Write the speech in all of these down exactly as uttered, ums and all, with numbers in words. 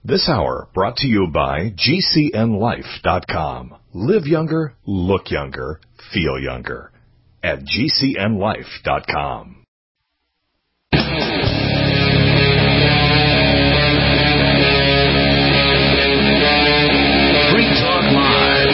This hour brought to you by G C N life dot com. Live younger, look younger, feel younger. At G C N life dot com. Free Talk Live.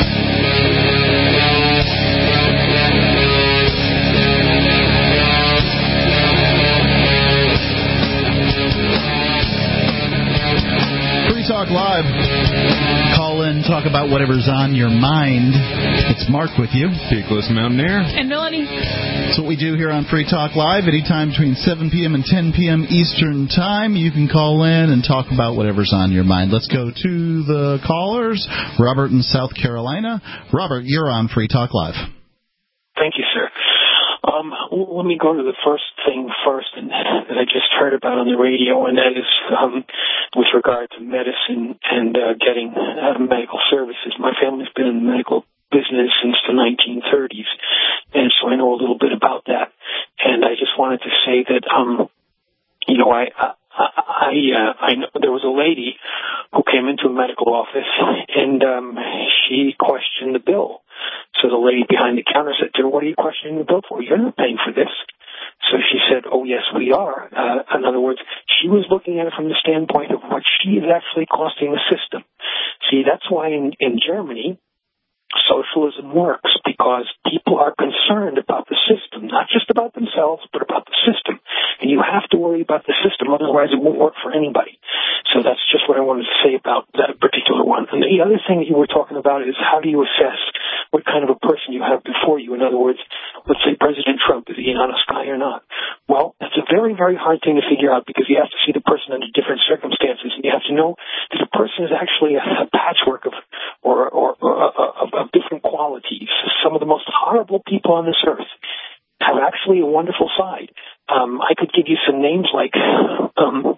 Free Talk Live. Call in, talk about whatever's on your mind. It's Mark with you. Peakless Mountaineer. And Melanie. That's what we do here on Free Talk Live. Anytime between seven p.m. and ten p.m. Eastern Time, you can call in and talk about whatever's on your mind. Let's go to the callers. Robert in South Carolina. Robert, you're on Free Talk Live. Thank you, sir. Um, let me go to the first thing first and, that I just heard about on the radio, and that is um, with regard to medicine and uh, getting uh, medical services. My family's been in the medical business since the nineteen thirties, and so I know a little bit about that. And I just wanted to say that, um, you know, I I I, uh, I know there was a lady who came into a medical office, and um, she questioned the bill. So the lady behind the counter said to her, "What are you questioning the bill for? You're not paying for this." So she said, "Oh, yes, we are." Uh, in other words, she was looking at it from the standpoint of what she is actually costing the system. See, that's why in, in Germany, socialism works, because people are concerned about the system, not just about themselves, but about the system. And you have to worry about the system, otherwise it won't work for anybody. So that's just what I wanted to say about that particular one. And the other thing that you were talking about is how do you assess what kind of a person you have before you? In other words, let's say President Trump, is he an honest guy or not? Well, that's a very, very hard thing to figure out, because you have to see the person under different circumstances, and you have to know that the person is actually a, a patchwork of or, or, or uh, of, of different qualities. Some of the most horrible people on this earth have actually a wonderful side. Um, I could give you some names like, um,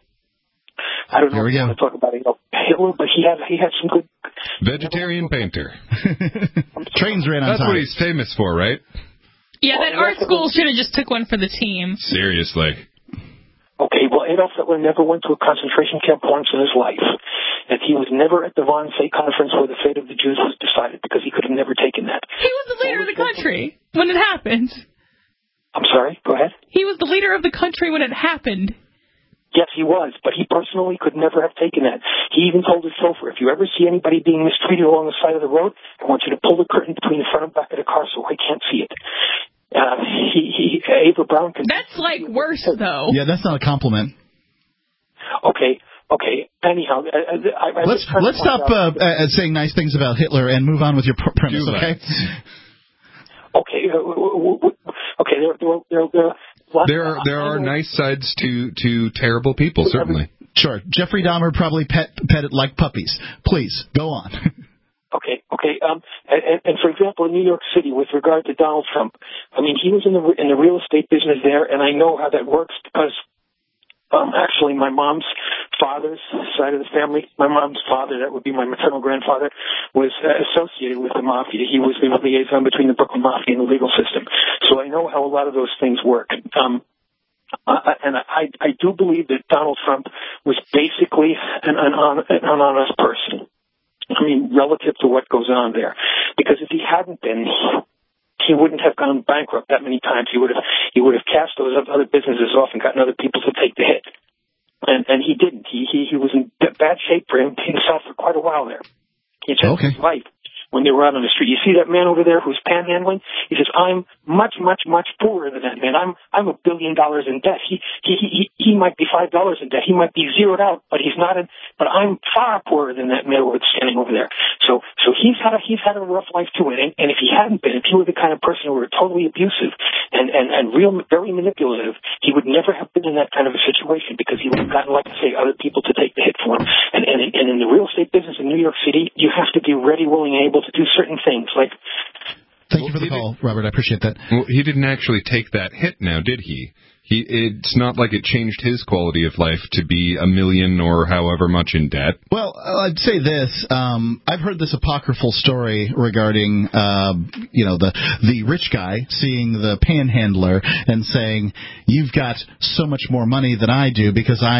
I don't know if you want to talk about it, you know, Hitler, but he had he had some good... Vegetarian painter. Trains ran on That's time. what he's famous for, right? Yeah, that art school should have just took one for the team. Seriously. Okay, well, Adolf Hitler never went to a concentration camp once in his life. And he was never at the Wannsee conference where the fate of the Jews was decided, because he could have never taken that. He was the leader of the country when it happened. I'm sorry, go ahead. He was the leader of the country when it happened. Yes, he was, but he personally could never have taken that. He even told his chauffeur, if you ever see anybody being mistreated along the side of the road, I want you to pull the curtain between the front and back of the car so I can't see it. Uh, he, he, Ava Brown... Can that's like worse, though. Yeah, that's not a compliment. Okay, okay. Anyhow, I, I, I let's let's stop uh, uh, saying nice things about Hitler and move on with your pr- premise, Do okay? Okay, uh, okay. There, there, there, there, there are there are nice sides to, to terrible people, certainly. Sure. Jeffrey Dahmer probably pet pet it like puppies. Please go on. Okay, okay. Um, and, and for example, in New York City, with regard to Donald Trump, I mean, he was in the in the real estate business there, and I know how that works because, um, actually, my mom's father's side of the family, my mom's father, that would be my maternal grandfather, was uh, associated with the mafia. He was the liaison between the Brooklyn Mafia and the legal system, so I know how a lot of those things work. Um, Uh, and I, I do believe that Donald Trump was basically an, an, an honest person. I mean, relative to what goes on there. Because if he hadn't been, he wouldn't have gone bankrupt that many times. He would have he would have cast those other businesses off and gotten other people to take the hit. And and he didn't. He he, he was in bad shape for him himself for quite a while there. He changed okay. his life when they were out on the street. You see that man over there who's panhandling? He says, I'm much, much, much poorer than that man. I'm I'm a billion dollars in debt. He he he he might be five dollars in debt. He might be zeroed out, but he's not in, but I'm far poorer than that man standing over there. So so he's had a he's had a rough life too. And and if he hadn't been, if he were the kind of person who were totally abusive and, and, and real very manipulative, he would never have been in that kind of a situation, because he would have gotten, like I say, other people to take the hit for him. And and and in the real estate business in New York City, you have to be ready, willing, and able to do certain things, like... Thank well, you for the call, Robert. I appreciate that. Well, he didn't actually take that hit now, did he? He It's not like it changed his quality of life to be a million or however much in debt. Well, I'd say this. Um, I've heard this apocryphal story regarding, uh, you know, the the rich guy seeing the panhandler and saying, you've got so much more money than I do because I'm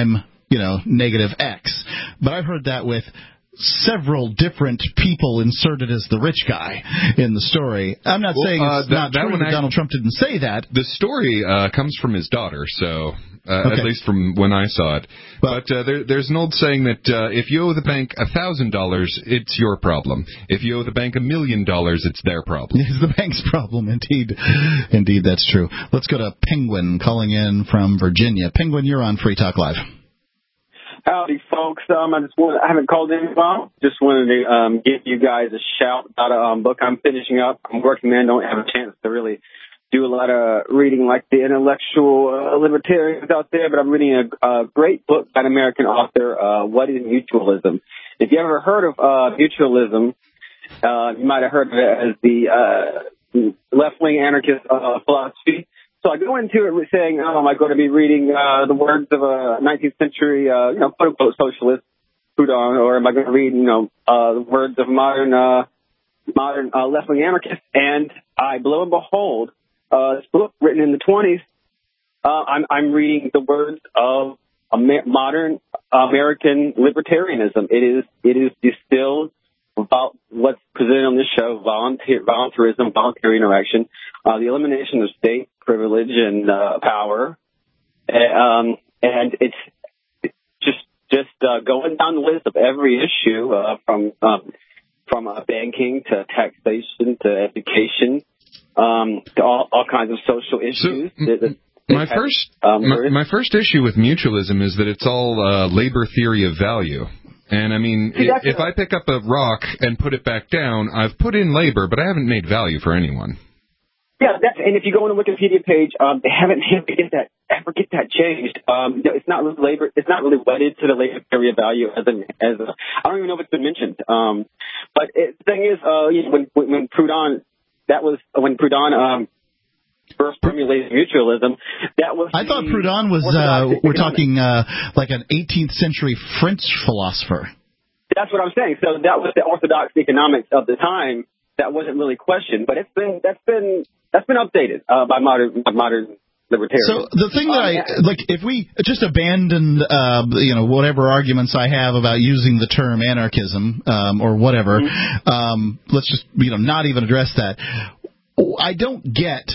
you know, negative X. But I've heard that with several different people inserted as the rich guy in the story. I'm not well, saying it's uh, that, not that true that Donald Trump didn't say that. The story uh, comes from his daughter, so uh, okay. at least from when I saw it. But, but uh, there, there's an old saying that uh, if you owe the bank one thousand dollars, it's your problem. If you owe the bank a million dollars, it's their problem. It's the bank's problem, indeed. Indeed, that's true. Let's go to Penguin calling in from Virginia. Penguin, you're on Free Talk Live. Howdy, folks. Um, I just want I haven't called in a while. Just wanted to um, give you guys a shout about a um, book I'm finishing up. I'm working man, don't have a chance to really do a lot of reading like the intellectual uh, libertarians out there, but I'm reading a, a great book by an American author, uh, What is Mutualism? If you ever heard of uh, mutualism, uh, you might have heard of it as the uh, left-wing anarchist uh, philosophy. So I go into it saying, oh, am I going to be reading uh, the words of a nineteenth century, uh, you know, quote-unquote socialist, Proudhon, or am I going to read, you know, uh, the words of modern uh, modern uh, left-wing anarchists? And I, lo and behold, uh, this book written in the twenties, uh, I'm, I'm reading the words of Amer- modern American libertarianism. It is it is distilled about what's presented on this show, volunteer, voluntarism, voluntary interaction, uh, the elimination of state privilege and uh, power, um, and it's just just uh, going down the list of every issue, uh, from um, from uh, banking to taxation to education, um, to all, all kinds of social issues. So, that, that my have, first um, my, my first issue with mutualism is that it's all uh, labor theory of value. And, I mean, See, if, if I pick up a rock and put it back down, I've put in labor, but I haven't made value for anyone. Yeah, that's, and if you go on the Wikipedia page, um, they haven't ever get that ever get that changed. Um, you know, it's not really labor. It's not really wedded to the labor theory of value as an as a. I don't even know if it's been mentioned. Um, but it, the thing is, uh, you know, when when, when Proudhon, that was when Proudhon um first formulated mutualism. That was. I thought Proudhon was. Uh, we're talking uh, like an eighteenth century French philosopher. That's what I'm saying. So that was the orthodox economics of the time. That wasn't really questioned, but it's been that's been that's been updated uh, by modern by modern libertarians. So the thing that um, I like, if we just abandon, uh, you know, whatever arguments I have about using the term anarchism um, or whatever, mm-hmm. um, let's just you know not even address that. I don't get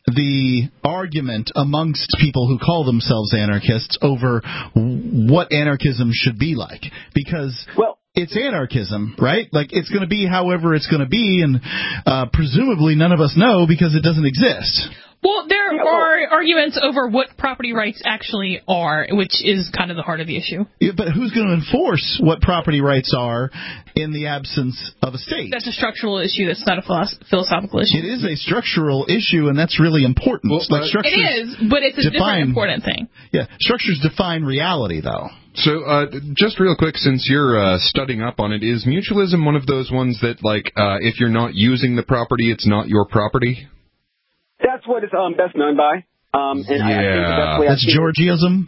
the argument amongst people who call themselves anarchists over what anarchism should be like, because well, it's anarchism, right? Like, it's going to be however it's going to be, and uh, presumably none of us know because it doesn't exist. Well, there are arguments over what property rights actually are, which is kind of the heart of the issue. Yeah, but who's going to enforce what property rights are in the absence of a state? That's a structural issue. That's not a philosoph- philosophical issue. It is a structural issue, and that's really important. Well, like structures it is, but it's a define, different important thing. Yeah, structures define reality, though. So, uh, just real quick, since you're uh, studying up on it, is mutualism one of those ones that, like, uh, if you're not using the property, it's not your property? That's what it's um, best known by. Um, and yeah. I, I think the best way That's Georgism?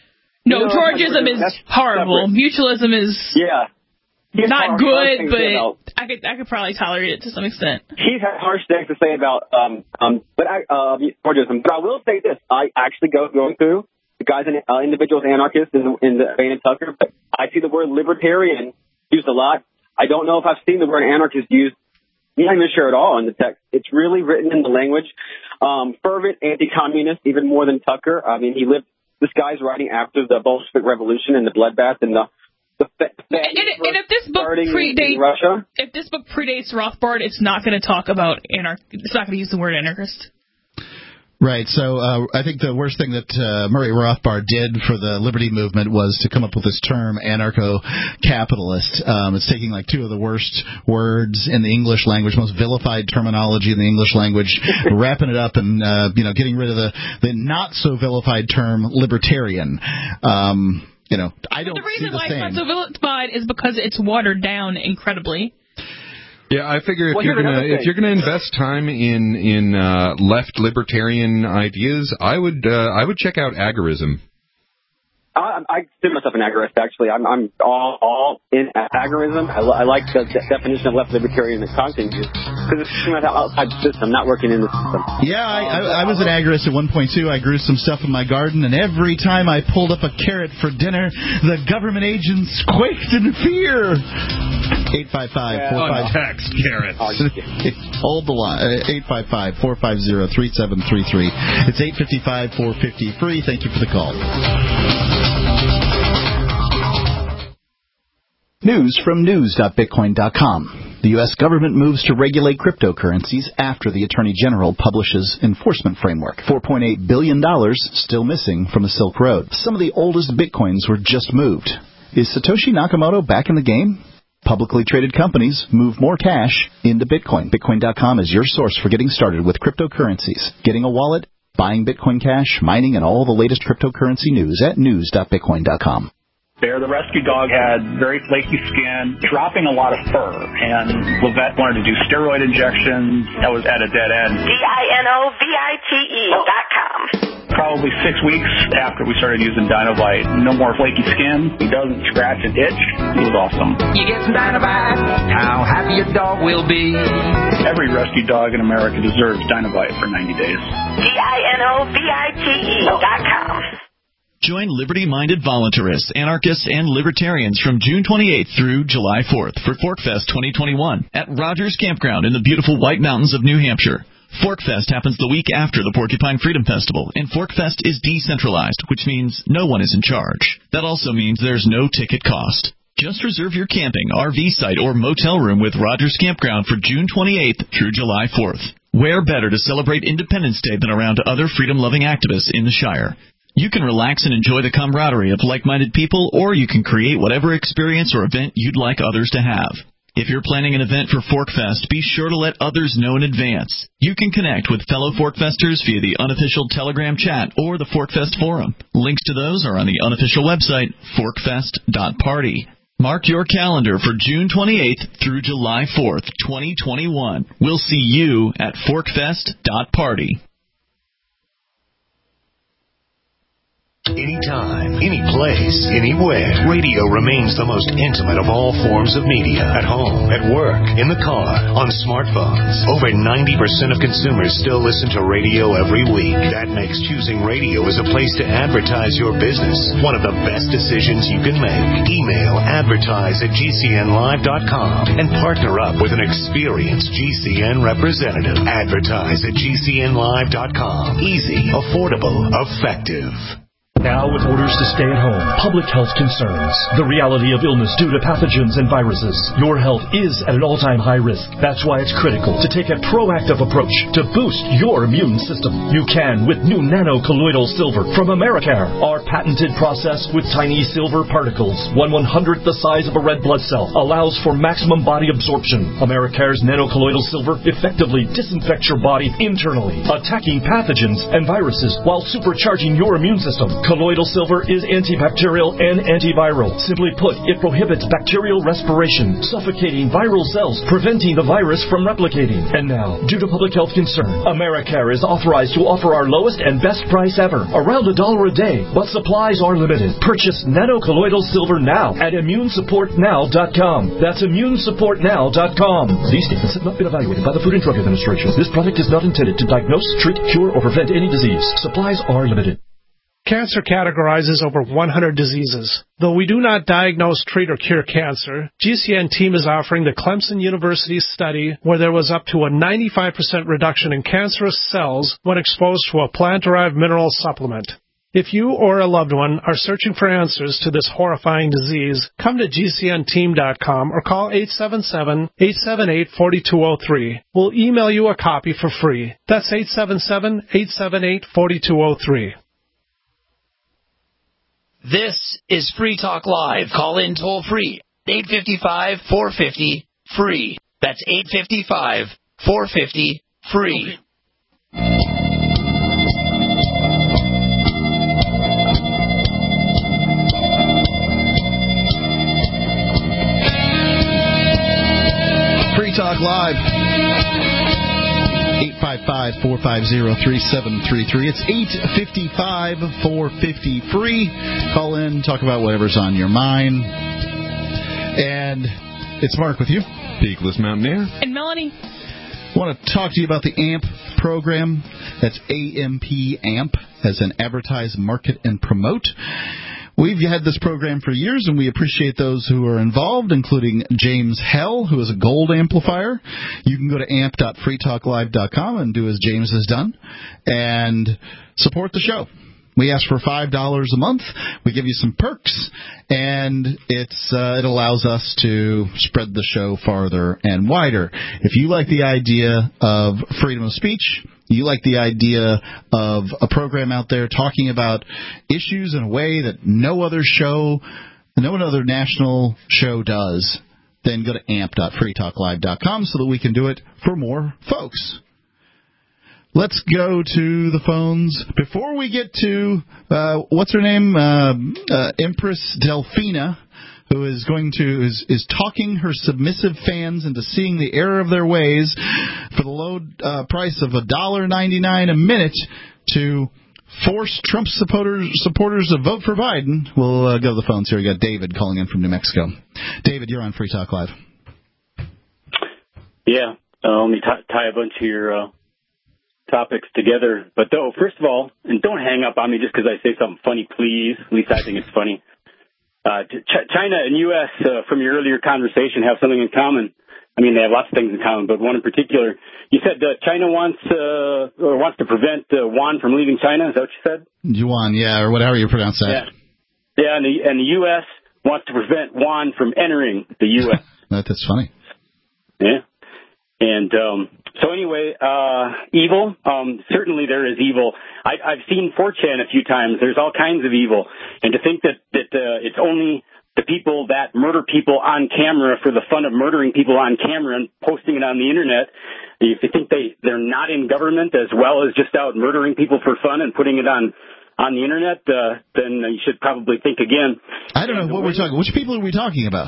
No, no Georgism is horrible. Separate. Mutualism is yeah. He's not good, but I could I could probably tolerate it to some extent. He's had harsh things to say about um, um, but I, uh, Georgism. But I will say this. I actually go going through the guy's an uh, individual's anarchist in the, in the vein of Tucker, but I see the word libertarian used a lot. I don't know if I've seen the word anarchist used. I'm not even sure at all in the text. It's really written in the language. Um, fervent anti-communist, even more than Tucker. I mean, he lived. This guy's writing after the Bolshevik Revolution and the bloodbath and the. the and, and if this book predates Russia, if this book predates Rothbard, it's not going to talk about anarch. It's not going to use the word anarchist. Right. So uh, I think the worst thing that uh, Murray Rothbard did for the liberty movement was to come up with this term anarcho-capitalist. Um, it's taking like two of the worst words in the English language, most vilified terminology in the English language, wrapping it up and uh, you know getting rid of the, the not so vilified term libertarian. Um, you know, I don't the reason see the why same. it's not so vilified is because it's watered down incredibly. Yeah, I figure if well, you're gonna if you're gonna invest time in in uh, left libertarian ideas, I would uh, I would check out agorism. I, I consider myself an agorist, actually. I'm, I'm all, all in agorism. I, I like the, the definition of left libertarian that Conklin used, because it's outside the system, not working in the system. Yeah, I, I, I was an agorist at one point, too. I grew some stuff in my garden, and every time I pulled up a carrot for dinner, the government agents quaked in fear. eight five five, four five zero Untaxed carrots. Hold the line. eight five five, four five zero, three seven three three. It's eight five five, four five zero, free. Thank you for the call. News from news dot bitcoin dot com. The U S government moves to regulate cryptocurrencies after the Attorney General publishes enforcement framework. four point eight billion dollars still missing from the Silk Road. Some of the oldest bitcoins were just moved. Is Satoshi Nakamoto back in the game? Publicly traded companies move more cash into Bitcoin. Bitcoin dot com is your source for getting started with cryptocurrencies. Getting a wallet, buying Bitcoin Cash, mining, and all the latest cryptocurrency news at news dot bitcoin dot com. Bear, the rescue dog, had very flaky skin, dropping a lot of fur, and Levette wanted to do steroid injections. That was at a dead end. D I N O V I T E dot com. Probably six weeks after we started using Dinovite, no more flaky skin. He doesn't scratch and itch. It was awesome. You get some Dinovite, how happy your dog will be. Every rescue dog in America deserves Dinovite for ninety days. D I N O V I T E dot com. Join liberty-minded voluntarists, anarchists, and libertarians from June twenty-eighth through July fourth for ForkFest twenty twenty-one at Rogers Campground in the beautiful White Mountains of New Hampshire. ForkFest happens the week after the Porcupine Freedom Festival, and ForkFest is decentralized, which means no one is in charge. That also means there's no ticket cost. Just reserve your camping, R V site, or motel room with Rogers Campground for June twenty-eighth through July fourth. Where better to celebrate Independence Day than around other freedom-loving activists in the Shire? You can relax and enjoy the camaraderie of like-minded people, or you can create whatever experience or event you'd like others to have. If you're planning an event for ForkFest, be sure to let others know in advance. You can connect with fellow ForkFesters via the unofficial Telegram chat or the ForkFest forum. Links to those are on the unofficial website, forkfest dot party. Mark your calendar for June twenty-eighth through July fourth, twenty twenty-one. We'll see you at forkfest dot party. Anytime, any place, anywhere. Radio remains the most intimate of all forms of media. At home, at work, in the car, on smartphones. Over ninety percent of consumers still listen to radio every week. That makes choosing radio as a place to advertise your business one of the best decisions you can make. Email advertise at G C N live dot com and partner up with an experienced G C N representative. Advertise at G C N live dot com. Easy, affordable, effective. Now, with orders to stay at home, public health concerns, the reality of illness due to pathogens and viruses, your health is at an all-time high risk. That's why it's critical to take a proactive approach to boost your immune system. You can with new nano-colloidal silver from Americare. Our patented process with tiny silver particles, one one-hundredth the size of a red blood cell, allows for maximum body absorption. Americare's nano-colloidal silver effectively disinfects your body internally, attacking pathogens and viruses while supercharging your immune system. Colloidal silver is antibacterial and antiviral. Simply put, it prohibits bacterial respiration, suffocating viral cells, preventing the virus from replicating. And now, due to public health concern, Americare is authorized to offer our lowest and best price ever, around a dollar a day, but supplies are limited. Purchase nano-colloidal silver now at immune support now dot com. That's immune support now dot com. These statements have not been evaluated by the Food and Drug Administration. This product is not intended to diagnose, treat, cure, or prevent any disease. Supplies are limited. Cancer categorizes over one hundred diseases. Though we do not diagnose, treat, or cure cancer, G C N team is offering the Clemson University study where there was up to a ninety-five percent reduction in cancerous cells when exposed to a plant-derived mineral supplement. If you or a loved one are searching for answers to this horrifying disease, come to G C N team dot com or call eight seven seven, eight seven eight, four two zero three. We'll email you a copy for free. That's eight seven seven, eight seven eight, four two zero three. This is Free Talk Live. Call in toll free. eight five five, four five zero, free. That's eight five five, four five zero, free. Free Talk Live. eight five five, four five zero, three seven three three. It's eight five five, four five zero, free. Call in, talk about whatever's on your mind. And it's Mark with you. Peakless Mountaineer. And Melanie. I want to talk to you about the A M P program. That's A M P, A M P, as an advertise, market, and promote. We've had this program for years, and we appreciate those who are involved, including James Hell, who is a gold amplifier. You can go to amp dot free talk live dot com and do as James has done and support the show. We ask for five dollars a month. We give you some perks, and it's uh, it allows us to spread the show farther and wider. If you like the idea of freedom of speech, you like the idea of a program out there talking about issues in a way that no other show, no other national show does, then go to amp dot free talk live dot com so that we can do it for more folks. Let's go to the phones. Before we get to, uh, what's her name, uh, uh, Empress Delphina, who is going to is, is talking her submissive fans into seeing the error of their ways for the low uh, price of one dollar ninety-nine a minute to force Trump supporters supporters to vote for Biden. We'll uh, go to the phones here. We got David calling in from New Mexico. David, you're on Free Talk Live. Yeah, uh, let me t- tie a bunch of your uh, topics together. But though, first of all, and don't hang up on me just because I say something funny, please. At least I think it's funny. Uh, Ch- China and U S, uh, from your earlier conversation, have something in common. I mean, they have lots of things in common, but one in particular. You said uh, China wants uh, or wants to prevent uh, yuan from leaving China. Is that what you said? Yuan, yeah, or whatever you pronounce that. Yeah, yeah, and the, and the U S wants to prevent yuan from entering the U S that, that's funny. Yeah. And um, so anyway, uh, evil, um, certainly there is evil. I, I've seen four chan a few times. There's all kinds of evil. And to think that, that uh, it's only the people that murder people on camera for the fun of murdering people on camera and posting it on the Internet, if you think they, they're not in government as well as just out murdering people for fun and putting it on on the Internet, uh, then you should probably think again. I don't know what we're talking. Which people are we talking about?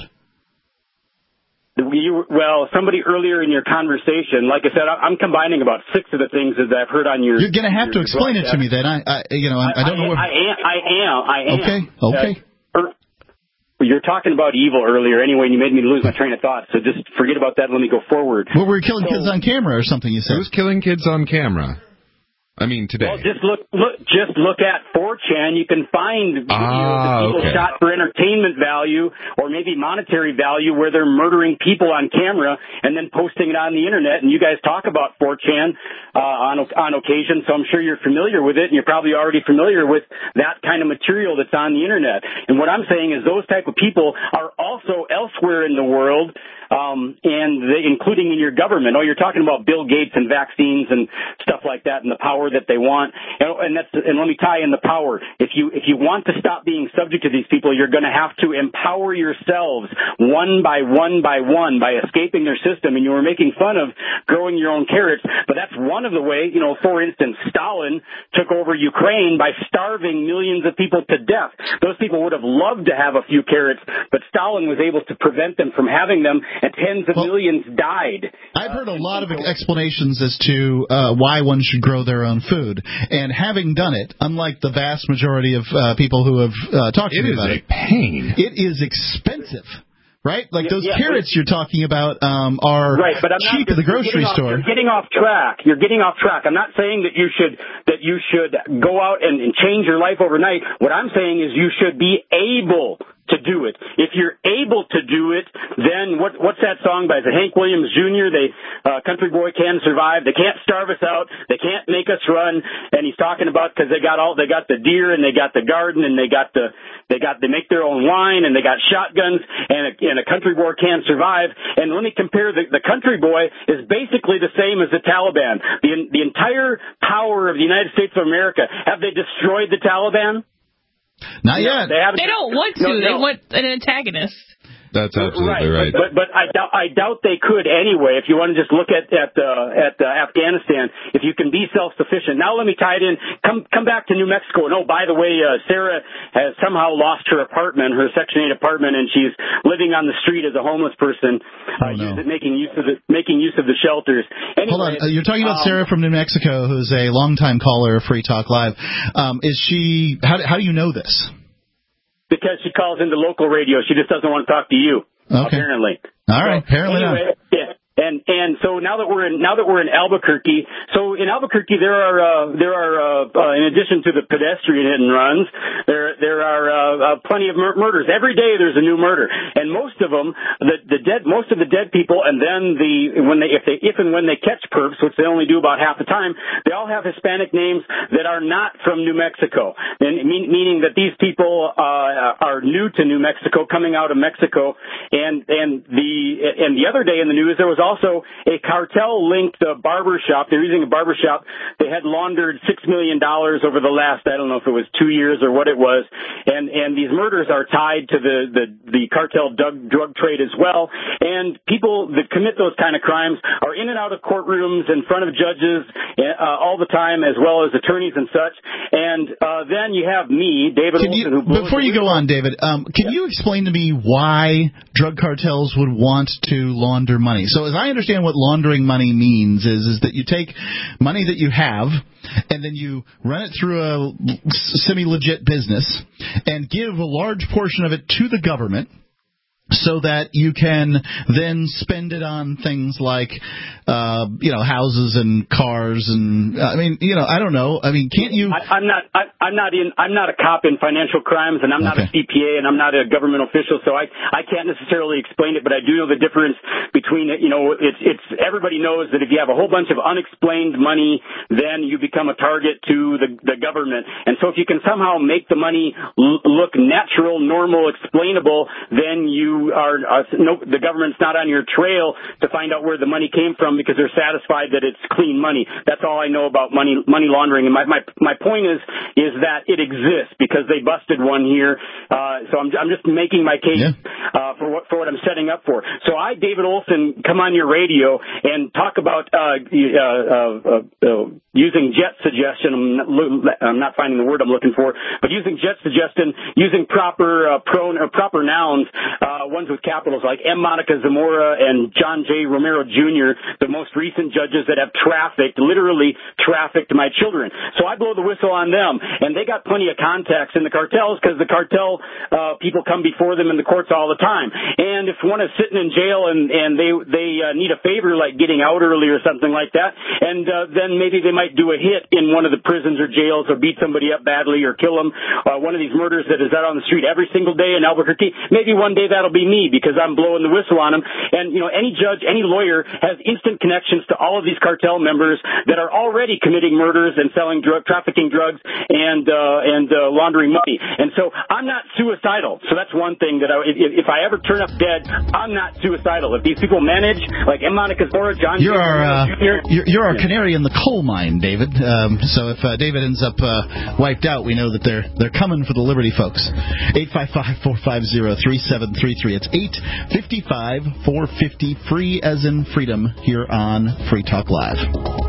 You, well, somebody earlier in your conversation, like I said, I'm combining about six of the things that I've heard on your. You're going to have to explain it to me then. I, I you know, I, I don't I, know. Where... I am. I am. I am. Okay. Okay. Uh, er, you're talking about evil earlier, anyway, and you made me lose my train of thought. So just forget about that. Let me go forward. Well, we're killing so, kids on camera or something. You said. Who's killing kids on camera? I mean, today. Well, just look, look, just look at four chan. You can find videos ah, of people okay. shot for entertainment value or maybe monetary value where they're murdering people on camera and then posting it on the Internet. And you guys talk about four chan uh, on on occasion, so I'm sure you're familiar with it, and you're probably already familiar with that kind of material that's on the Internet. And what I'm saying is those type of people are also elsewhere in the world, um, and they, including in your government. Oh, you're talking about Bill Gates and vaccines and stuff like that and the power that they want, and, and that's and let me tie in the power. If you if you want to stop being subject to these people, you're going to have to empower yourselves one by one by one by escaping their system. And you were making fun of growing your own carrots, but that's one of the way. You know, for instance, Stalin took over Ukraine by starving millions of people to death. Those people would have loved to have a few carrots, but Stalin was able to prevent them from having them, and tens of well, millions died. I've heard a lot of explanations as to uh, why one should grow their own food, and having done it, unlike the vast majority of uh, people who have uh, talked to me about it, it is a pain. It is expensive, right? Like yeah, those yeah, carrots you're talking about um, are right, but I'm cheap not, at the grocery off, store. You're getting off track. You're getting off track. I'm not saying that you should that you should go out and, and change your life overnight. What I'm saying is you should be able to do it. If you're able to do it, then what, what's that song by? Is it Hank Williams Junior? They, uh, Country Boy Can Survive. They can't starve us out. They can't make us run. And he's talking about because they got all, they got the deer and they got the garden and they got the, they got, they make their own wine and they got shotguns and a, and a country boy can survive. And let me compare the, the country boy is basically the same as the Taliban. The, the entire power of the United States of America. Have they destroyed the Taliban? Not yet. They, they don't want to. No, no. They want an antagonist. That's absolutely right. right. But but I doubt I doubt they could anyway. If you want to just look at at uh, at uh, Afghanistan, if you can be self-sufficient. Now let me tie it in. Come come back to New Mexico. And oh, by the way, uh, Sarah has somehow lost her apartment, her Section eight apartment, and she's living on the street as a homeless person, uh, oh, no. using, making use of the making use of the shelters. Anyway, Hold on, uh, you're talking about um, Sarah from New Mexico, who's a longtime caller of Free Talk Live. Um, is she? How how do you know this? Because she calls into local radio. She just doesn't want to talk to you. Okay. Apparently. All right. So, apparently anyway, not. Yeah. And and so now that we're in now that we're in Albuquerque, so in Albuquerque there are uh, there are uh, uh, in addition to the pedestrian hit and runs, there there are uh, uh, plenty of mur- murders every day. There's a new murder, and most of them the the dead most of the dead people, and then the when they if they if and when they catch perps, which they only do about half the time, they all have Hispanic names that are not from New Mexico, and mean, meaning that these people uh, are new to New Mexico, coming out of Mexico, and and the and the other day in the news there was also a cartel-linked uh, barber shop. They're using a barber shop. They had laundered six million dollars over the last, I don't know if it was two years or what it was. And, and these murders are tied to the, the, the cartel drug, drug trade as well. And people that commit those kind of crimes are in and out of courtrooms in front of judges uh, all the time, as well as attorneys and such. And uh, then you have me, David Olson, you, who Before you go on, David, um, can yeah. you explain to me why drug cartels would want to launder money? So as I understand what laundering money means is is that you take money that you have and then you run it through a semi-legit business and give a large portion of it to the government so that you can then spend it on things like, uh, you know, houses and cars and, uh, I mean, you know, I don't know. I mean, can't you? I, I'm not. I, I'm not in. I'm not a cop in financial crimes, and I'm not okay. a C P A, and I'm not a government official, so I I can't necessarily explain it. But I do know the difference between it. You know, it's it's everybody knows that if you have a whole bunch of unexplained money, then you become a target to the the government. And so if you can somehow make the money l- look natural, normal, explainable, then you are uh, no, the government's not on your trail to find out where the money came from because they're satisfied that it's clean money. That's all I know about money money laundering. And my my my point is is that it exists because they busted one here. Uh, so I'm I'm just making my case yeah. uh, for what for what I'm setting up for. So I, David Olson, come on your radio and talk about uh, uh, uh, uh, using jet suggestion. I'm not, I'm not finding the word I'm looking for, but using jet suggestion, using proper uh, pron or proper nouns. Uh, ones with capitals like M. Monica Zamora and John J. Romero Junior, the most recent judges that have trafficked, literally trafficked my children. So I blow the whistle on them, and they got plenty of contacts in the cartels because the cartel uh, people come before them in the courts all the time. And if one is sitting in jail and, and they they uh, need a favor like getting out early or something like that, and uh, then maybe they might do a hit in one of the prisons or jails or beat somebody up badly or kill them. Uh, one of these murders that is out on the street every single day in Albuquerque, maybe one day that'll be me because I'm blowing the whistle on them. And, you know, any judge, any lawyer has instant connections to all of these cartel members that are already committing murders and selling drug, trafficking drugs and, uh, and, uh, laundering money. And so I'm not suicidal. So that's one thing that I, if, if I ever turn up dead, I'm not suicidal. If these people manage, like M. Monica Zamora, John You're our, uh, Junior You're, you're our canary in the coal mine, David. Um, so if uh, David ends up uh, wiped out, we know that they're they're coming for the Liberty folks. eight five five, four five zero, three seven three three. It's eight five five, four five zero, free as in freedom, here on Free Talk Live.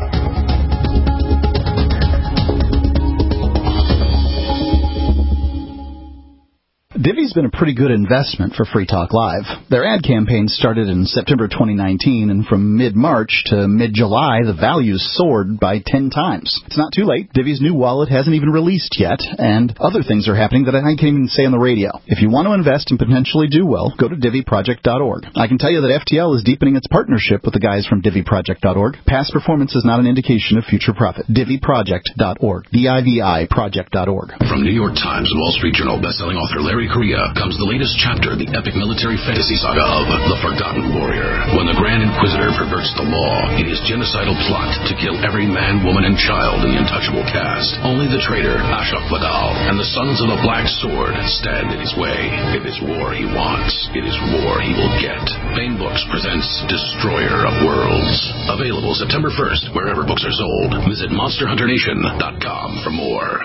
Divvy's been a pretty good investment for Free Talk Live. Their ad campaign started in September twenty nineteen, and from mid-March to mid-July, the values soared by ten times. It's not too late. Divvy's new wallet hasn't even released yet, and other things are happening that I can't even say on the radio. If you want to invest and potentially do well, go to Divvy Project dot org. I can tell you that F T L is deepening its partnership with the guys from Divvy Project dot org. Past performance is not an indication of future profit. Divvy Project dot org. D I V I Project dot org. From New York Times and Wall Street Journal bestselling author Larry Correia comes the latest chapter in the epic military fantasy saga of The Forgotten Warrior. When the Grand Inquisitor perverts the law in his genocidal plot to kill every man, woman, and child in the untouchable cast, only the traitor Ashok Vadal and the Sons of the Black Sword stand in his way. It is war he wants. It is war he will get. Baen Books presents Destroyer of Worlds. Available September first wherever books are sold. Visit monster hunter nation dot com for more.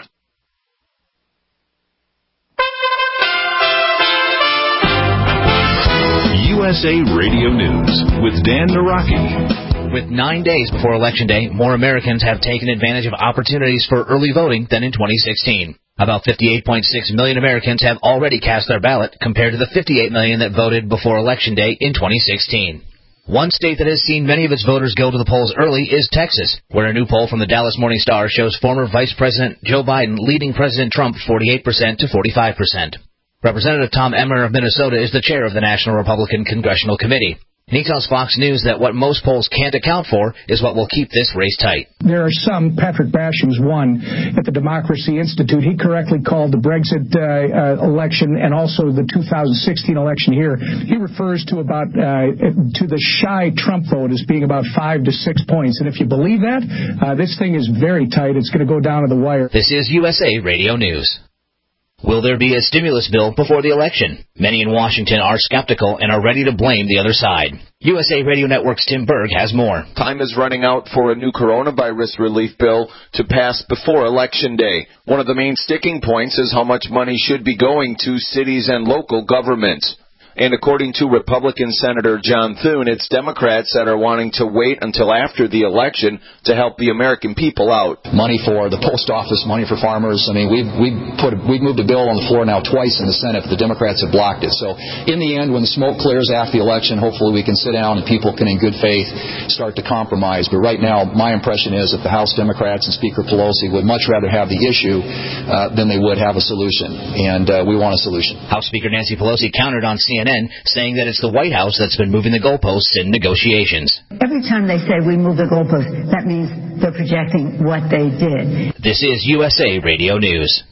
S A Radio News with Dan Naraki. With nine days before Election Day, more Americans have taken advantage of opportunities for early voting than in twenty sixteen. About fifty-eight point six million Americans have already cast their ballot, compared to the fifty-eight million that voted before Election Day in twenty sixteen. One state that has seen many of its voters go to the polls early is Texas, where a new poll from the Dallas Morning Star shows former Vice President Joe Biden leading President Trump forty-eight percent to forty-five percent. Representative Tom Emmer of Minnesota is the chair of the National Republican Congressional Committee. And he tells Fox News that what most polls can't account for is what will keep this race tight. There are some, Patrick Bashing's one at the Democracy Institute. He correctly called the Brexit uh, uh, election and also the two thousand sixteen election here. He refers to about uh, to the shy Trump vote as being about five to six points. And if you believe that, uh, this thing is very tight. It's going to go down to the wire. This is U S A Radio News. Will there be a stimulus bill before the election? Many in Washington are skeptical and are ready to blame the other side. U S A Radio Network's Tim Berg has more. Time is running out for a new coronavirus relief bill to pass before Election Day. One of the main sticking points is how much money should be going to cities and local governments. And according to Republican Senator John Thune, it's Democrats that are wanting to wait until after the election to help the American people out. Money for the post office, money for farmers. I mean, we've, we've, put, we've moved a bill on the floor now twice in the Senate, but the Democrats have blocked it. So in the end, when the smoke clears after the election, hopefully we can sit down and people can, in good faith, start to compromise. But right now, my impression is that the House Democrats and Speaker Pelosi would much rather have the issue uh, than they would have a solution. And uh, we want a solution. House Speaker Nancy Pelosi countered on C N N, saying that it's the White House that's been moving the goalposts in negotiations. Every time they say we move the goalposts, that means they're projecting what they did. This is U S A Radio News.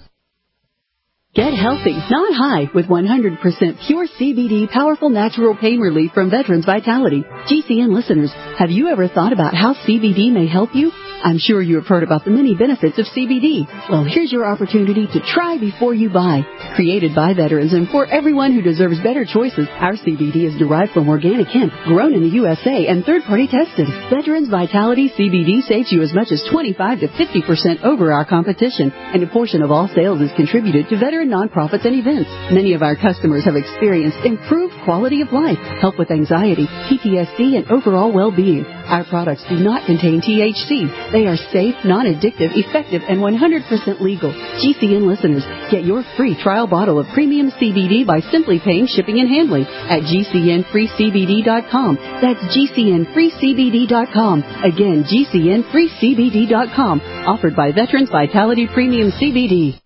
Get healthy, not high, with one hundred percent pure C B D powerful natural pain relief from Veterans Vitality. G C N listeners, have you ever thought about how C B D may help you? I'm sure you have heard about the many benefits of C B D. Well, here's your opportunity to try before you buy. Created by veterans and for everyone who deserves better choices, our C B D is derived from organic hemp, grown in the U S A and third-party tested. Veterans Vitality C B D saves you as much as twenty-five to fifty percent over our competition, and a portion of all sales is contributed to veteran nonprofits and events. Many of our customers have experienced improved quality of life, help with anxiety, P T S D, and overall well-being. Our products do not contain T H C. They are safe, non-addictive, effective, and one hundred percent legal. G C N listeners, get your free trial bottle of premium C B D by simply paying shipping and handling at G C N free C B D dot com. That's G C N free C B D dot com. Again, G C N free C B D dot com. Offered by Veterans Vitality Premium C B D.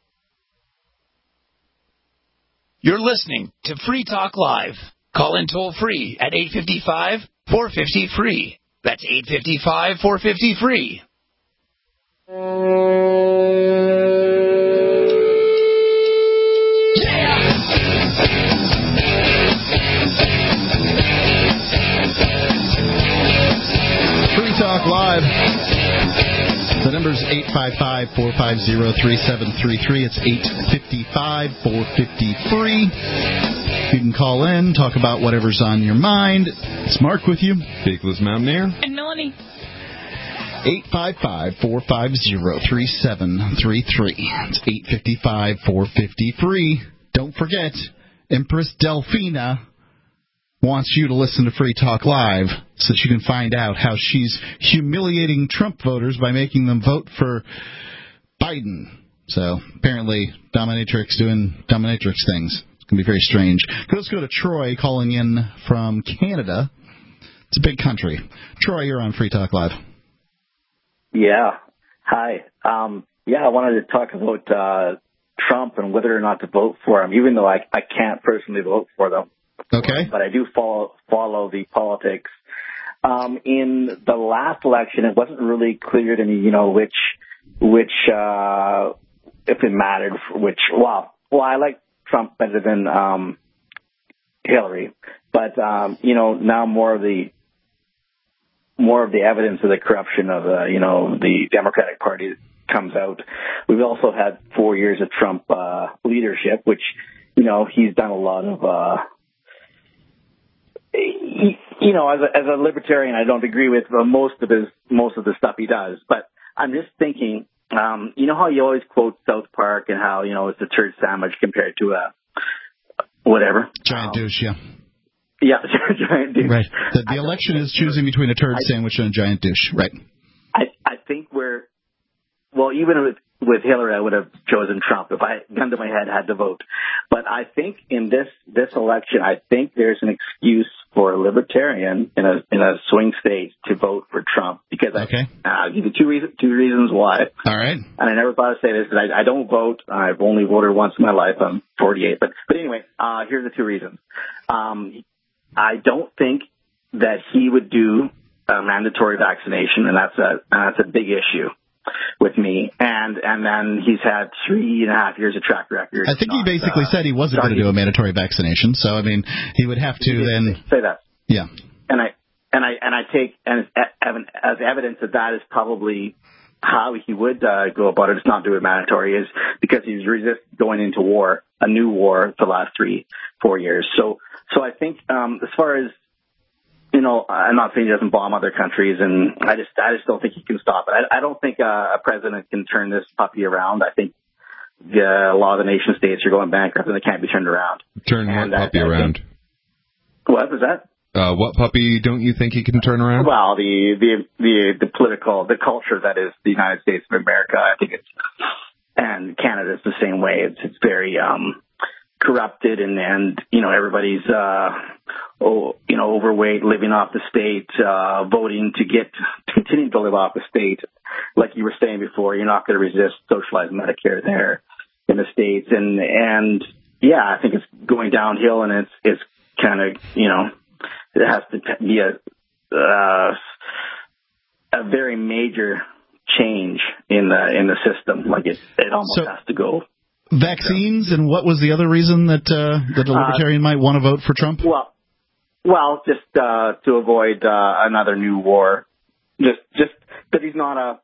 You're listening to Free Talk Live. Call in toll free at eight five five, four five zero, free. That's eight five five, four five zero, free. Free Talk Live. The number's eight five five, four five zero, three seven three three. It's eight five five, four five zero, free. You can call in, talk about whatever's on your mind. It's Mark with you. Faithless Mountaineer. And Melanie. eight five five, four five zero, three seven three three. It's eight five five, four five zero, free. Don't forget, Empress Delfina wants you to listen to Free Talk Live so that you can find out how she's humiliating Trump voters by making them vote for Biden. So apparently dominatrix doing dominatrix things. It's going to be very strange. Let's go to Troy calling in from Canada. It's a big country. Troy, you're on Free Talk Live. Yeah. Hi. Um, yeah, I wanted to talk about uh, Trump and whether or not to vote for him, even though I, I can't personally vote for them. Okay. But I do follow follow the politics. Um, in the last election, it wasn't really clear to me, you know, which which uh, if it mattered, which well, well, I like Trump better than um, Hillary, but um, you know, now more of the more of the evidence of the corruption of the you know the Democratic Party comes out. We've also had four years of Trump uh, leadership, which you know he's done a lot of. Uh, You know, as a, as a libertarian, I don't agree with uh, most of his most of the stuff he does. But I'm just thinking, um, you know how you always quote South Park and how you know it's a turd sandwich compared to a whatever giant douche, yeah. Yeah, giant douche. Right. The, the election is choosing between a turd I, sandwich and a giant douche. Right. I I think we're well, even with with Hillary, I would have chosen Trump if I, gun to my head, had to vote. But I think in this this election, I think there's an excuse for a libertarian in a in a swing state to vote for Trump because okay. I, uh, I'll give you two reasons two reasons why. All right. And I never thought I'd say this because I, I don't vote. I've only voted once in my life. I'm forty-eight. But but anyway, uh, here's the two reasons. Um, I don't think that he would do a mandatory vaccination, and that's a that's a big issue with me. And and then he's had three and a half years of track record. I think he basically uh, said he wasn't going to do a mandatory vaccination. So I mean, he would have to then say that. Yeah. And I and I and I take and as evidence that that is probably how he would uh, go about it. It's not do it mandatory is because he's resist going into war, a new war, the last three four years. So so I think um, as far as you know, I'm not saying he doesn't bomb other countries, and I just, I just don't think he can stop it. I, I don't think uh, a president can turn this puppy around. I think the, a lot of the nation states are going bankrupt, and they can't be turned around. Turn and what puppy I, I around? Think, what was that? Uh, what puppy don't you think he can turn around? Well, the the the the political, the culture that is the United States of America. I think it's, and Canada's the same way. It's it's very um. corrupted and, and, you know, everybody's, uh, oh, you know, overweight, living off the state, uh, voting to get, to continue to live off the state. Like you were saying before, you're not going to resist socialized Medicare there in the States. And, and yeah, I think it's going downhill and it's, it's kind of, you know, it has to be a, uh, a very major change in the, in the system. Like it, it almost so- has to go. Vaccines, and what was the other reason that uh, that a libertarian uh, might want to vote for Trump? Well, well, just uh, to avoid uh, another new war. Just, just that he's not a.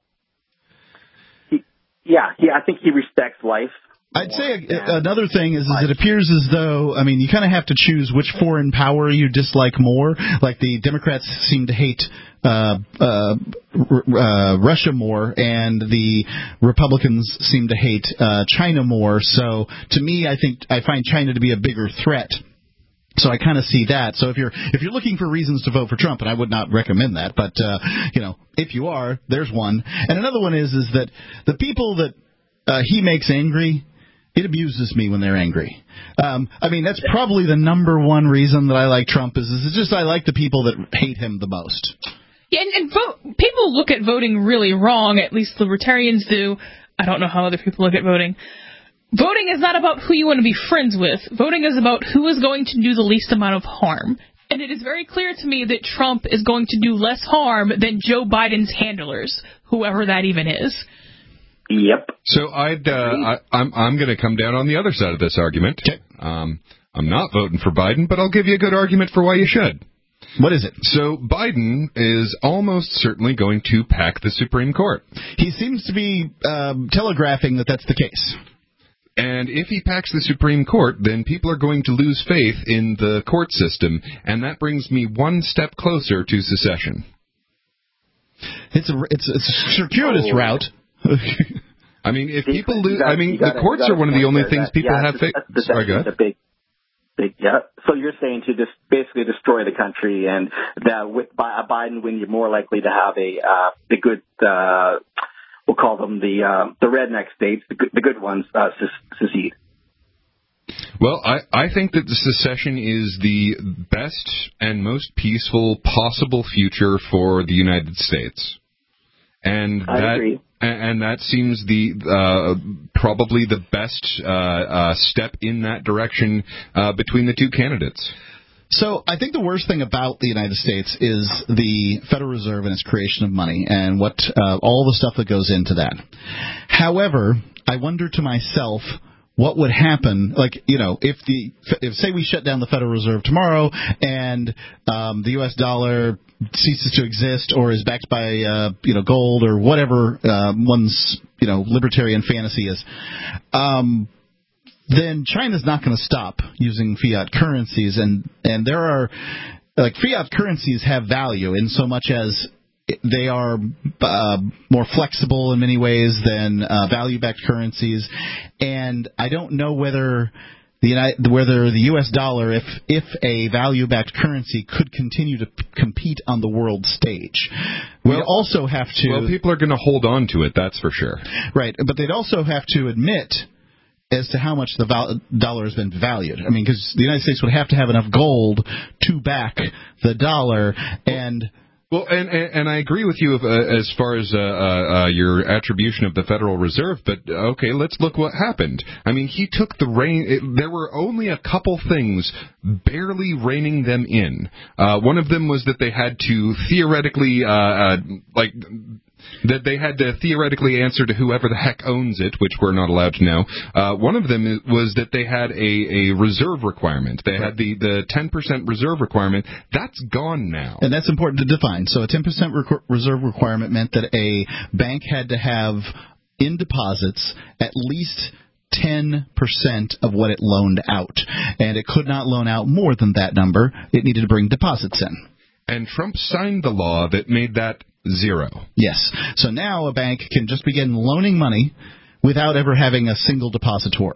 He, yeah, he, I think he respects life. I'd say a, another thing is, is it appears as though, I mean, you kind of have to choose which foreign power you dislike more. Like the Democrats seem to hate uh, uh, uh, Russia more, and the Republicans seem to hate uh, China more. So to me, I think I find China to be a bigger threat. So I kind of see that. So if you're if you're looking for reasons to vote for Trump, and I would not recommend that, but uh, you know, if you are, there's one. And another one is is that the people that uh, he makes angry. It abuses me when they're angry. Um, I mean, that's probably the number one reason that I like Trump is, is it's just I like the people that hate him the most. Yeah, and, and vote, people look at voting really wrong, at least libertarians do. I don't know how other people look at voting. Voting is not about who you want to be friends with. Voting is about who is going to do the least amount of harm. And it is very clear to me that Trump is going to do less harm than Joe Biden's handlers, whoever that even is. Yep. So I'd, uh, I, I'm, I'm going to come down on the other side of this argument. Okay. Um, I'm not voting for Biden, but I'll give you a good argument for why you should. What is it? So Biden is almost certainly going to pack the Supreme Court. He seems to be um, telegraphing that that's the case. And if he packs the Supreme Court, then people are going to lose faith in the court system, and that brings me one step closer to secession. It's a, it's, it's a circuitous oh. route. I mean, if people lose, I mean, the courts are one of the only things people have faith. Sorry, go ahead. Big, big, yeah. So you're saying to just basically destroy the country, and that with Biden win, you're more likely to have a uh, the good, uh, we'll call them the uh, the redneck states, the good, the good ones, uh, secede. Well, I, I think that the secession is the best and most peaceful possible future for the United States. And I that, agree. And that seems the uh, probably the best uh, uh, step in that direction uh, between the two candidates. So I think the worst thing about the United States is the Federal Reserve and its creation of money and what uh, all the stuff that goes into that. However, I wonder to myself, what would happen, like, you know, if the, if say we shut down the Federal Reserve tomorrow and um, the U S dollar ceases to exist or is backed by, uh, you know, gold or whatever uh, one's, you know, libertarian fantasy is, um, then China's not going to stop using fiat currencies. And, and there are, like, fiat currencies have value in so much as they are uh, more flexible in many ways than uh, value-backed currencies, and I don't know whether the the United, whether the U S dollar, if if a value-backed currency, could continue to p- compete on the world stage. We'd well, also have to. Well, people are going to hold on to it. That's for sure. Right, but they'd also have to admit as to how much the val- dollar has been valued. I mean, because the United States would have to have enough gold to back the dollar, and well, and and, and I agree with you if, uh, as far as uh, uh, your attribution of the Federal Reserve. But okay, let's look what happened. I mean, he took the rein. It, there were only a couple things barely reining them in. Uh, one of them was that they had to theoretically, uh, uh, like. that they had to theoretically answer to whoever the heck owns it, which we're not allowed to know. Uh, one of them was that they had a, a reserve requirement. They had the, the ten percent reserve requirement. That's gone now. And that's important to define. So a ten percent rec- reserve requirement meant that a bank had to have in deposits at least ten percent of what it loaned out. And it could not loan out more than that number. It needed to bring deposits in. And Trump signed the law that made that zero. Yes. So now a bank can just begin loaning money without ever having a single depositor.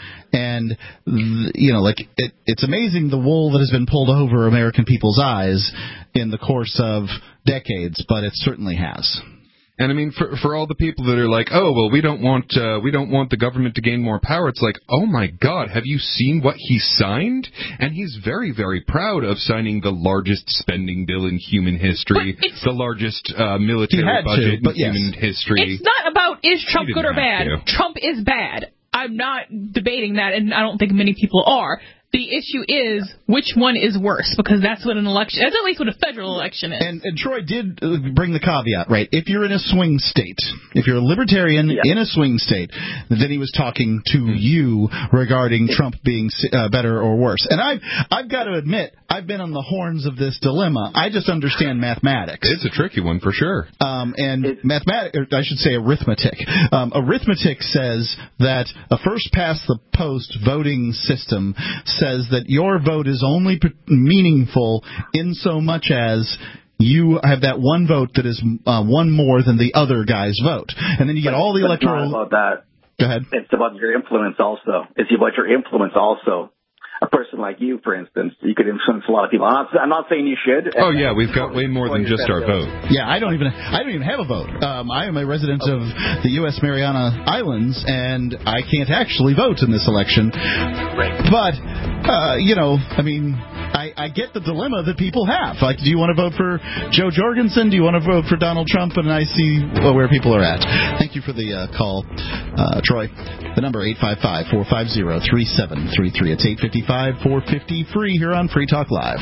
And, you know, like, it, it's amazing the wool that has been pulled over American people's eyes in the course of decades, but it certainly has. And I mean, for for all the people that are like, oh well, we don't want uh, we don't want the government to gain more power. It's like, oh my God, have you seen what he signed? And he's very very proud of signing the largest spending bill in human history, the largest uh, military budget to, in yes. human history. It's not about is Trump good or bad. To. Trump is bad. I'm not debating that, and I don't think many people are. The issue is which one is worse, because that's what an election, that's at least what a federal election is. And, and Troy did bring the caveat, right? If you're in a swing state, if you're a libertarian yeah. in a swing state, then he was talking to you regarding Trump being uh, better or worse. And I've, I've got to admit, I've been on the horns of this dilemma. I just understand mathematics. It's a tricky one for sure. Um, and mathematics, or I should say arithmetic. Um, arithmetic says that a first past the post voting system says that your vote is only meaningful in so much as you have that one vote that is uh, one more than the other guy's vote. And then you get all the but electoral... It's not about that. Go ahead. It's about your influence also. It's about your influence also. A person like you, for instance, you could influence a lot of people. I'm not, I'm not saying you should. Oh yeah, we've got way more than just our vote. Yeah, I don't even I don't even have a vote. Um, I am a resident of the U S Mariana Islands, and I can't actually vote in this election. Right. But uh, you know, I mean, I, I get the dilemma that people have. Like, do you want to vote for Joe Jorgensen? Do you want to vote for Donald Trump? And I see well, where people are at. Thank you for the uh, call, uh, Troy. The number eight five five, four five zero, three seven three three. It's eight five five, four five zero, free here on Free Talk Live.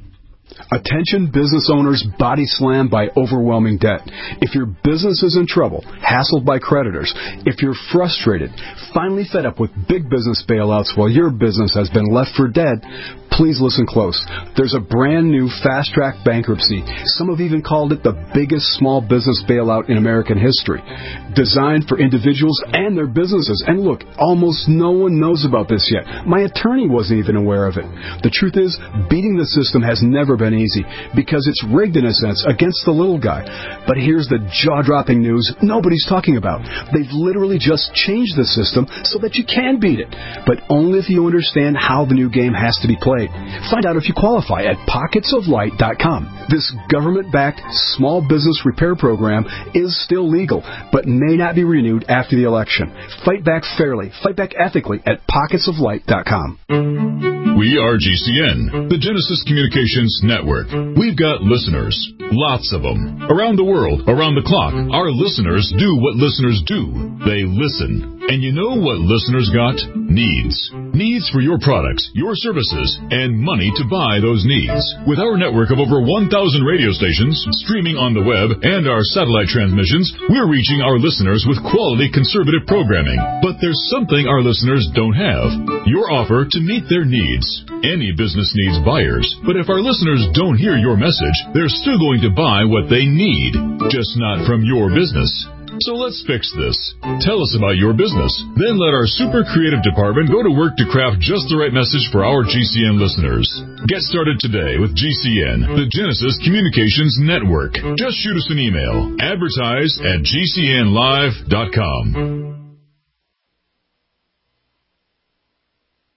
Attention business owners body slammed by overwhelming debt. If your business is in trouble, hassled by creditors, if you're frustrated, finally fed up with big business bailouts while your business has been left for dead, please listen close. There's a brand new fast-track bankruptcy. Some have even called it the biggest small business bailout in American history. Designed for individuals and their businesses. And look, almost no one knows about this yet. My attorney wasn't even aware of it. The truth is, beating the system has never been easy because it's rigged in a sense against the little guy. But here's the jaw-dropping news nobody's talking about. They've literally just changed the system so that you can beat it. But only if you understand how the new game has to be played. Find out if you qualify at pockets of light dot com. This government-backed small business repair program is still legal, but may not be renewed after the election. Fight back fairly, fight back ethically at pockets of light dot com. We are G C N, the Genesis Communications Network. We've got listeners, lots of them, around the world, around the clock. Our listeners do what listeners do. They listen. And you know what listeners got? Needs. Needs for your products, your services, and money to buy those needs. With our network of over one thousand radio stations, streaming on the web, and our satellite transmissions, we're reaching our listeners with quality conservative programming. But there's something our listeners don't have. Your offer to meet their needs. Any business needs buyers, but if our listeners don't hear your message, they're still going to buy what they need, just not from your business. So let's fix this. Tell us about your business. Then let our super creative department go to work to craft just the right message for our G C N listeners. Get started today with G C N, the Genesis Communications Network. Just shoot us an email. Advertise at G C N live dot com. Do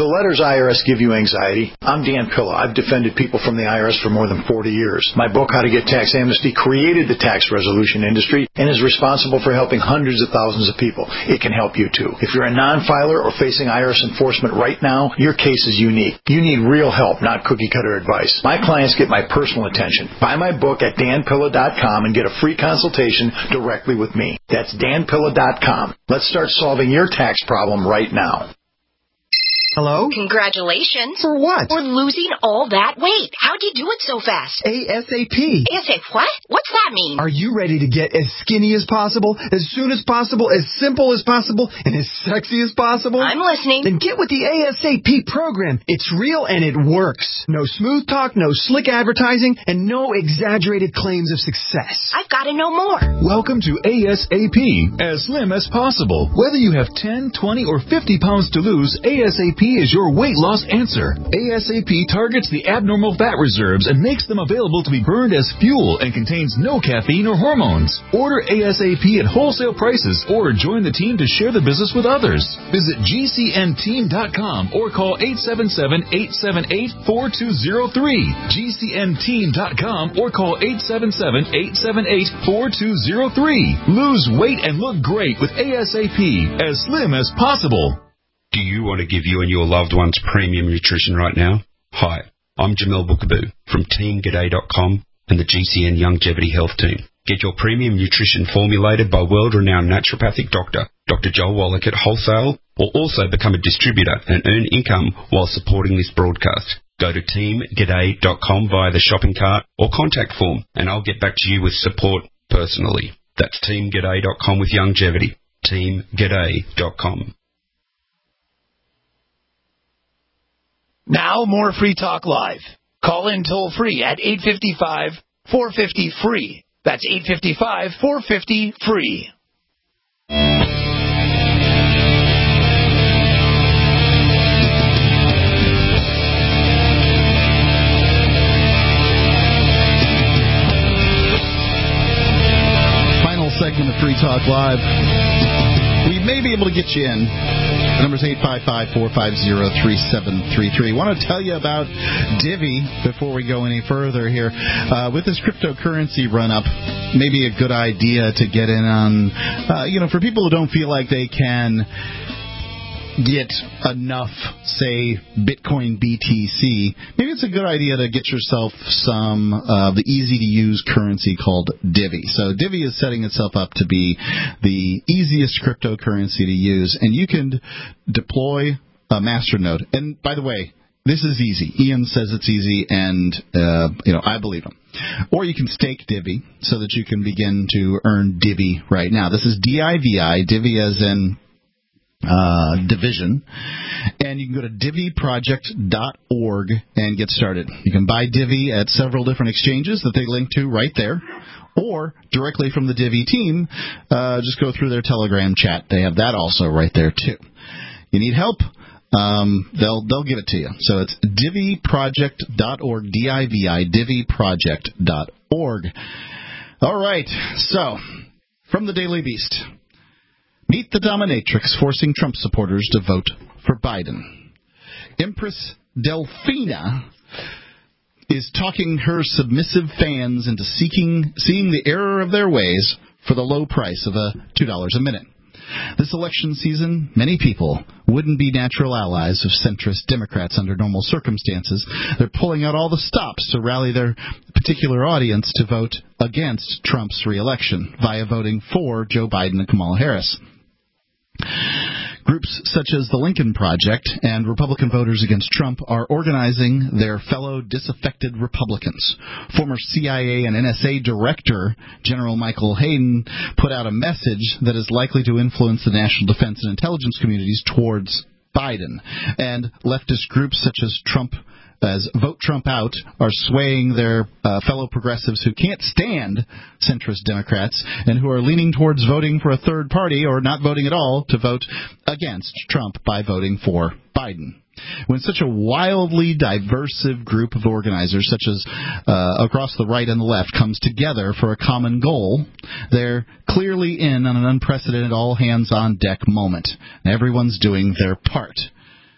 the letters I R S give you anxiety, I'm Dan Pilla. I've defended people from the I R S for more than forty years. My book, How to Get Tax Amnesty, created the tax resolution industry and is responsible for helping hundreds of thousands of people. It can help you too. If you're a non-filer or facing I R S enforcement right now, your case is unique. You need real help, not cookie-cutter advice. My clients get my personal attention. Buy my book at dan pilla dot com and get a free consultation directly with me. That's dan pilla dot com. Let's start solving your tax problem right now. Hello? Congratulations. For what? For losing all that weight. How'd you do it so fast? ASAP. ASAP what? What's that mean? Are you ready to get as skinny as possible, as soon as possible, as simple as possible, and as sexy as possible? I'm listening. Then get with the ASAP program. It's real and it works. No smooth talk, no slick advertising, and no exaggerated claims of success. I've got to know more. Welcome to ASAP, as slim as possible. Whether you have ten, twenty, or fifty pounds to lose, ASAP is your weight loss answer. ASAP targets the abnormal fat reserves and makes them available to be burned as fuel and contains no caffeine or hormones. Order ASAP at wholesale prices or join the team to share the business with others. Visit G C N team dot com or call eight seven seven, eight seven eight, four two zero three. G C N team dot com or call eight seven seven, eight seven eight, four two zero three. Lose weight and look great with ASAP, as slim as possible. Do you want to give you and your loved ones premium nutrition right now? Hi, I'm Jamel Bookaboo from team g'day dot com and the G C N Longevity Health Team. Get your premium nutrition formulated by world-renowned naturopathic doctor, Doctor Joel Wallach at wholesale, or also become a distributor and earn income while supporting this broadcast. Go to team g'day dot com via the shopping cart or contact form, and I'll get back to you with support personally. That's team g'day dot com with longevity. team g'day dot com. Now more Free Talk Live. Call in toll free at eight five five, four five zero, free. That's eight five five, four five zero, free. Final segment of Free Talk Live. We may be able to get you in. The number's eight five five, four five zero, three seven three three. I want to tell you about Divvy before we go any further here. Uh, with this cryptocurrency run-up, maybe a good idea to get in on, uh, you know, for people who don't feel like they can get enough, say, Bitcoin B T C, maybe it's a good idea to get yourself some of uh, the easy-to-use currency called Divvy. So Divvy is setting itself up to be the easiest cryptocurrency to use, and you can deploy a masternode. And by the way, this is easy. Ian says it's easy, and uh, you know I believe him. Or you can stake Divvy so that you can begin to earn Divvy right now. This is D I V I, Divvy as in Uh, division, and you can go to divvy project dot org and get started. You can buy Divvy at several different exchanges that they link to right there, or directly from the Divvy team, uh, just go through their Telegram chat. They have that also right there too. You need help? Um, they'll they'll give it to you. So it's divvy project dot org, D I V I, divvy project dot org. All right, so from the Daily Beast. Meet the dominatrix forcing Trump supporters to vote for Biden. Empress Delfina is talking her submissive fans into seeking, seeing the error of their ways for the low price of a two dollars a minute. This election season, many people wouldn't be natural allies of centrist Democrats under normal circumstances. They're pulling out all the stops to rally their particular audience to vote against Trump's reelection via voting for Joe Biden and Kamala Harris. Groups such as the Lincoln Project and Republican Voters Against Trump are organizing their fellow disaffected Republicans. Former C I A and N S A Director General Michael Hayden put out a message that is likely to influence the national defense and intelligence communities towards Biden. And leftist groups such as Trump as Vote Trump Out are swaying their uh, fellow progressives who can't stand centrist Democrats and who are leaning towards voting for a third party or not voting at all to vote against Trump by voting for Biden. When such a wildly diversive group of organizers, such as uh, across the right and the left, comes together for a common goal, they're clearly in on an unprecedented all-hands-on-deck moment. And everyone's doing their part.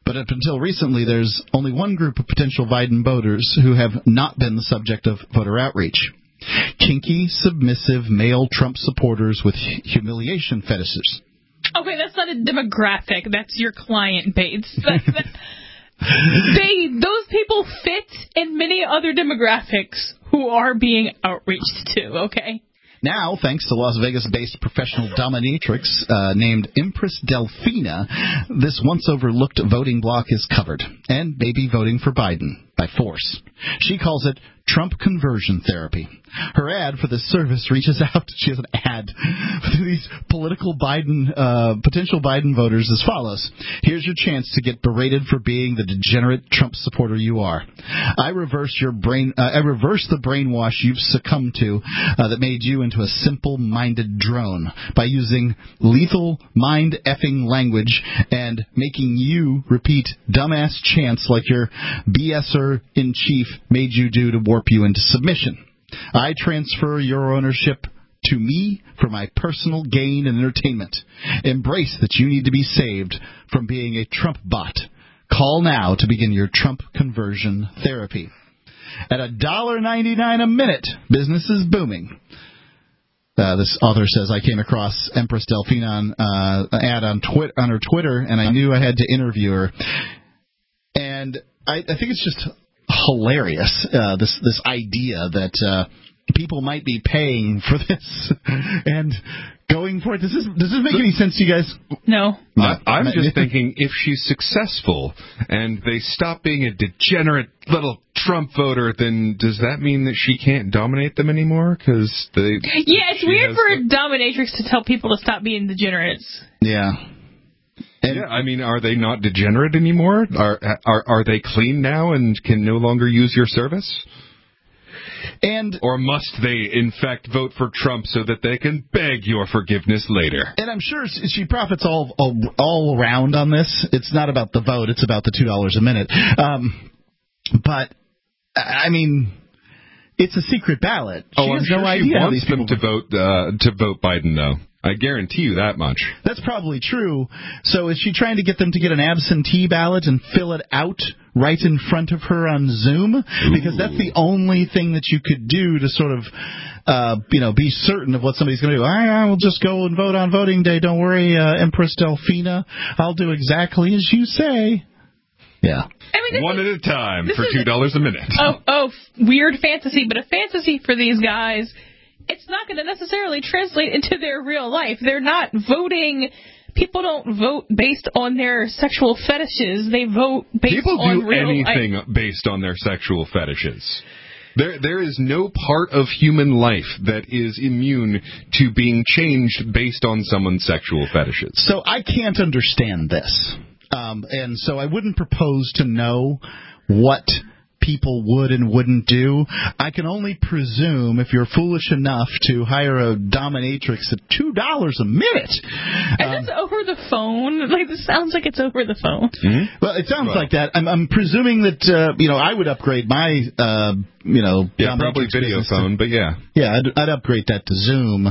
But up until recently, there's only one group of potential Biden voters who have not been the subject of voter outreach. Kinky, submissive, male Trump supporters with humiliation fetishes. Okay, that's not a demographic. That's your client base. That's, that's, they, those people fit in many other demographics who are being outreached to, okay? Now, thanks to Las Vegas-based professional dominatrix uh, named Empress Delfina, this once-overlooked voting bloc is covered, and may be voting for Biden by force. She calls it Trump conversion therapy. Her ad for this service reaches out. She has an ad to these political Biden, uh, potential Biden voters as follows. Here's your chance to get berated for being the degenerate Trump supporter you are. I reverse your brain. Uh, I reverse the brainwash you've succumbed to uh, that made you into a simple-minded drone by using lethal mind-effing language and making you repeat dumbass chants like your BSer-in-chief made you do to warp you into submission. I transfer your ownership to me for my personal gain and entertainment. Embrace that you need to be saved from being a Trump bot. Call now to begin your Trump conversion therapy. At one dollar and ninety-nine cents a minute, business is booming. Uh, this author says, I came across Empress Delfina on uh, an ad on, twi- on her Twitter, and I knew I had to interview her. And I, I think it's just hilarious, uh, this this idea that uh, people might be paying for this and going for it. Does this does this make any sense to you guys? No. I, I'm just thinking, if she's successful and they stop being a degenerate little Trump voter, then does that mean that she can't dominate them anymore? Because they yeah, it's weird for a dominatrix to tell people to stop being degenerates. Yeah. And yeah, I mean, are they not degenerate anymore? Are are are they clean now and can no longer use your service? And or must they, in fact, vote for Trump so that they can beg your forgiveness later? And I'm sure she profits all all, all around on this. It's not about the vote; it's about the two dollars a minute. Um, but I mean, it's a secret ballot. She oh, has I'm sure no she idea wants them to vote uh, to vote Biden, though. I guarantee you that much. That's probably true. So is she trying to get them to get an absentee ballot and fill it out right in front of her on Zoom? Ooh. Because that's the only thing that you could do to sort of, uh, you know, be certain of what somebody's going to do. I will just go and vote on voting day. Don't worry, uh, Empress Delfina. I'll do exactly as you say. Yeah. I mean, One is, at a time for two dollars a minute. Oh, oh, weird fantasy, but a fantasy for these guys. It's not going to necessarily translate into their real life. They're not voting. People don't vote based on their sexual fetishes. They vote based People on do real anything life. based on their sexual fetishes. There, there is no part of human life that is immune to being changed based on someone's sexual fetishes. So I can't understand this. Um, and so I wouldn't propose to know what people would and wouldn't do. I can only presume if you're foolish enough to hire a dominatrix at two dollars a minute. And um, that's over the phone. Like, this sounds like it's over the phone. Mm-hmm. Well, it sounds well, like that. I'm, I'm presuming that, uh, you know, I would upgrade my, uh, you know, yeah, probably video phone, to, but yeah. Yeah, I'd, I'd upgrade that to Zoom.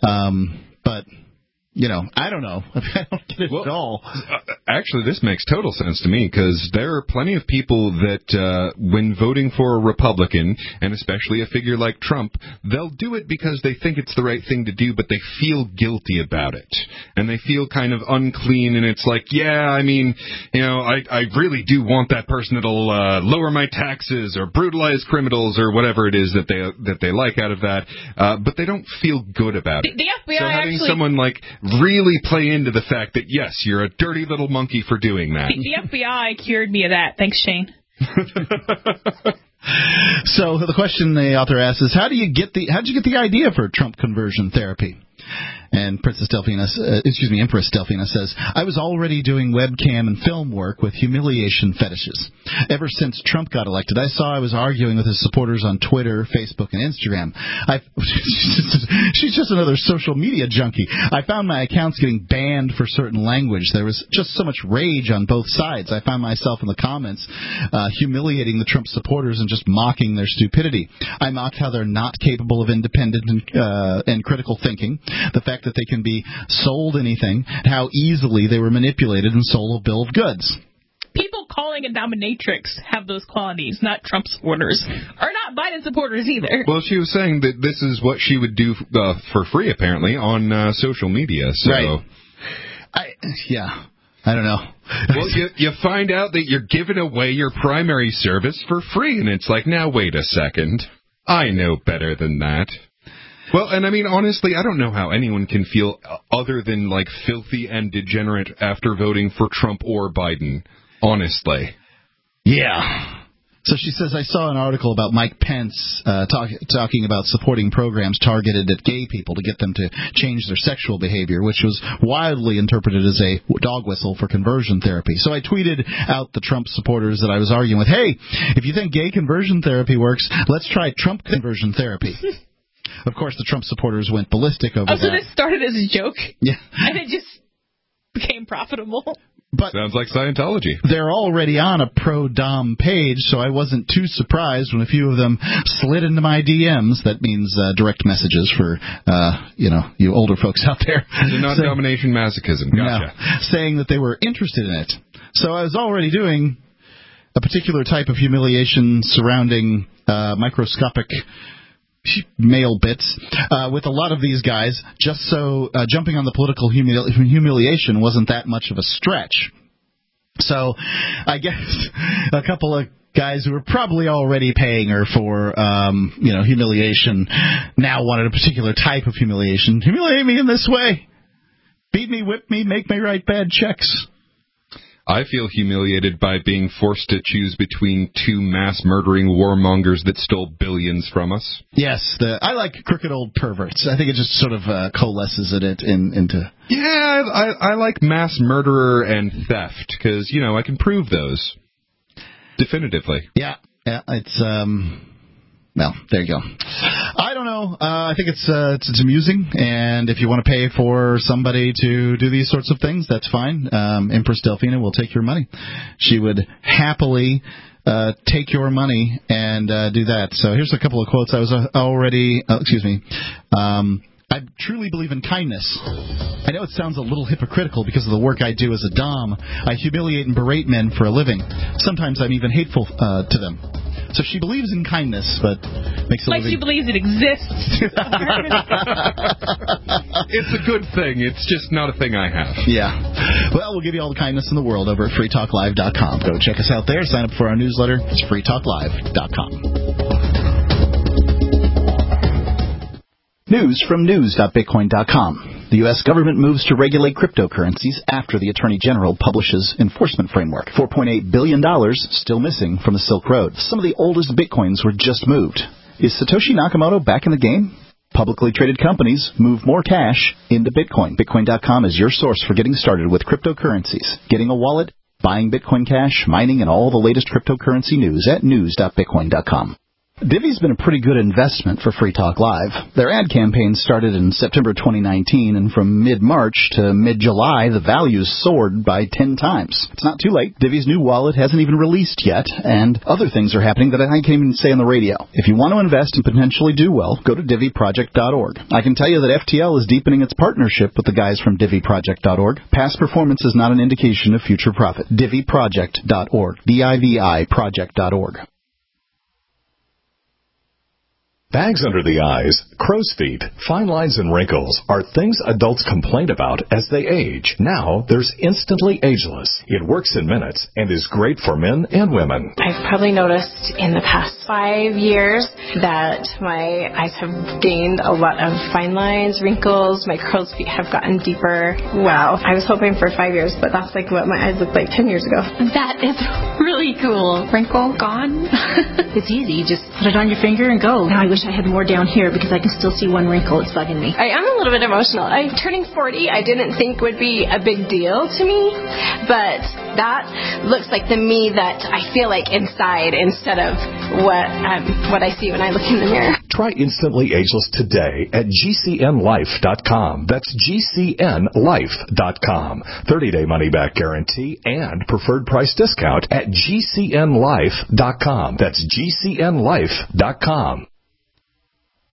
Um, but... You know, I don't know. I don't get it well, at all. Uh, actually, this makes total sense to me because there are plenty of people that uh, when voting for a Republican, and especially a figure like Trump, they'll do it because they think it's the right thing to do, but they feel guilty about it. And they feel kind of unclean, and it's like, yeah, I mean, you know, I, I really do want that person that'll uh, lower my taxes or brutalize criminals or whatever it is that they that they like out of that, uh, but they don't feel good about it. The, the F B I so having actually... someone like really play into the fact that, yes, you're a dirty little monkey for doing that. The, the F B I cured me of that. Thanks, Shane. So the question the author asks is, how do you get the how did you get the idea for Trump conversion therapy? And Princess Delfina, uh, excuse me, Empress Delfina says, I was already doing webcam and film work with humiliation fetishes. Ever since Trump got elected, I saw I was arguing with his supporters on Twitter, Facebook, and Instagram. I, she's just another social media junkie. I found my accounts getting banned for certain language. There was just so much rage on both sides. I found myself in the comments uh, humiliating the Trump supporters and just mocking their stupidity. I mocked how they're not capable of independent and, uh, and critical thinking, the fact that they can be sold anything, how easily they were manipulated and sold a bill of goods. People running a dominatrix have those qualities, not Trump supporters. Or not Biden supporters either. Well, she was saying that this is what she would do uh, for free, apparently, on uh, social media. So, right. I, yeah. I don't know. Well, you, you find out that you're giving away your primary service for free, and it's like, now, wait a second. I know better than that. Well, and I mean, honestly, I don't know how anyone can feel other than, like, filthy and degenerate after voting for Trump or Biden. Honestly. Yeah. So she says, I saw an article about Mike Pence uh, talk, talking about supporting programs targeted at gay people to get them to change their sexual behavior, which was widely interpreted as a dog whistle for conversion therapy. So I tweeted out the Trump supporters that I was arguing with, hey, if you think gay conversion therapy works, let's try Trump conversion therapy. Of course, the Trump supporters went ballistic over oh, that. So this started as a joke? Yeah. And it just became profitable? But sounds like Scientology. They're already on a pro-Dom page, so I wasn't too surprised when a few of them slid into my D Ms. That means uh, direct messages for, uh, you know, you older folks out there. So not so, domination masochism. Gotcha. No, saying that they were interested in it. So I was already doing a particular type of humiliation surrounding uh, microscopic male bits uh, with a lot of these guys, just so uh, jumping on the political humili- humiliation wasn't that much of a stretch. So I guess a couple of guys who were probably already paying her for, um, you know, humiliation now wanted a particular type of humiliation. Humiliate me in this way. Beat me, whip me, make me write bad checks. I feel humiliated by being forced to choose between two mass-murdering warmongers that stole billions from us. Yes, the, I like crooked old perverts. I think it just sort of uh, coalesces in it in, into... Yeah, I, I like mass murderer and theft, because, you know, I can prove those. Definitively. Yeah, yeah, it's... um. Well, there you go. I don't know. Uh, I think it's, uh, it's it's amusing, and if you want to pay for somebody to do these sorts of things, that's fine. Um, Empress Delphina will take your money. She would happily uh, take your money and uh, do that. So here's a couple of quotes. I was uh, already, uh, excuse me, um, I truly believe in kindness. I know it sounds a little hypocritical because of the work I do as a dom. I humiliate and berate men for a living. Sometimes I'm even hateful uh, to them. So she believes in kindness, but makes a like living. She believes it exists. It's a good thing. It's just not a thing I have. Yeah. Well, we'll give you all the kindness in the world over at free talk live dot com. Go check us out there. Sign up for our newsletter. It's free talk live dot com. News from news dot bitcoin dot com. The U S government moves to regulate cryptocurrencies after the Attorney General publishes enforcement framework. four point eight billion dollars still missing from the Silk Road. Some of the oldest bitcoins were just moved. Is Satoshi Nakamoto back in the game? Publicly traded companies move more cash into Bitcoin. Bitcoin dot com is your source for getting started with cryptocurrencies. Getting a wallet, buying Bitcoin Cash, mining, and all the latest cryptocurrency news at news dot bitcoin dot com. Divi's been a pretty good investment for Free Talk Live. Their ad campaign started in September twenty nineteen, and from mid-March to mid-July, the values soared by ten times. It's not too late. Divi's new wallet hasn't even released yet, and other things are happening that I can't even say on the radio. If you want to invest and potentially do well, go to divi project dot org. I can tell you that F T L is deepening its partnership with the guys from divi project dot org. Past performance is not an indication of future profit. divi project dot org. D I V I project dot org. Bags under the eyes, crow's feet, fine lines, and wrinkles are things adults complain about as they age. Now, there's Instantly Ageless. It works in minutes and is great for men and women. I've probably noticed in the past five years that my eyes have gained a lot of fine lines, wrinkles, my crow's feet have gotten deeper. Wow. I was hoping for five years, but that's like what my eyes looked like ten years ago. That is really cool. Wrinkle gone. It's easy. You just put it on your finger and go. Now I wish I had more down here because I can still see one wrinkle. It's bugging me. I am a little bit emotional. I turning forty, I didn't think would be a big deal to me, but that looks like the me that I feel like inside instead of what um, what I see when I look in the mirror. Try Instantly Ageless today at G C N life dot com. That's G C N life dot com. thirty-day money-back guarantee and preferred price discount at G C N life dot com. That's G C N life dot com.